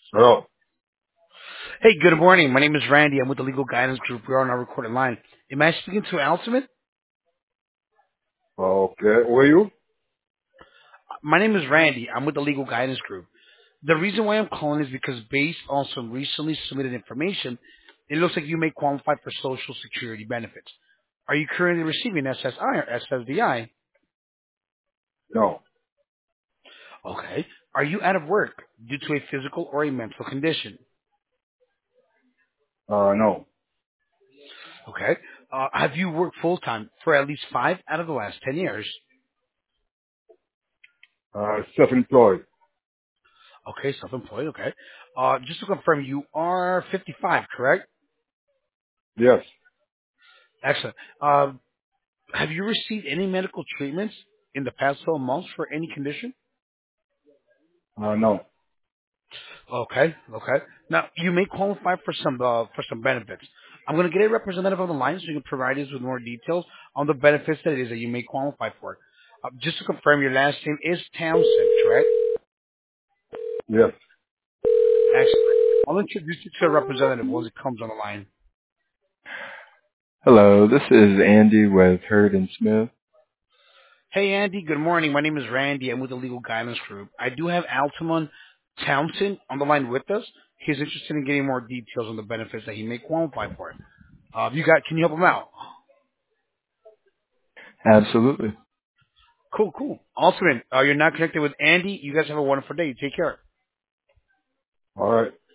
Oh, Hey, good morning. My name is Randy. I'm with the Legal Guidance Group. We're on our recorded line. Am I speaking to Ultimate? okay. Where you? My name is Randy. I'm with the Legal Guidance Group. The reason why I'm calling is because based on some recently submitted information, it looks like you may qualify for Social Security benefits. Are you currently receiving SSI or SSDI? No. Okay. Are you out of work due to a physical or a mental condition? No. Okay. Have you worked full-time for at least 5 out of the last 10 years? Self-employed. Okay, self-employed, okay. Just to confirm, you are 55, correct? Yes. Excellent. Have you received any medical treatments in the past 12 months for any condition? No. Okay, okay. Now, you may qualify for some benefits. I'm going to get a representative on the line so you can provide us with more details on the benefits that it is that you may qualify for. Just to confirm, your last name is Townsend, correct? Yes. Excellent. I'll introduce you to a representative once it comes on the line. Hello, this is Andy with Hurd and Smith. Hey, Andy. Good morning. My name is Randy. I'm with the Legal Guidance Group. I do have Altamont Townsend on the line with us. He's interested in getting more details on the benefits that he may qualify for. Can you help him out? Absolutely. Cool, cool. Awesome. You're not connected with Andy. You guys have a wonderful day. Take care. All right.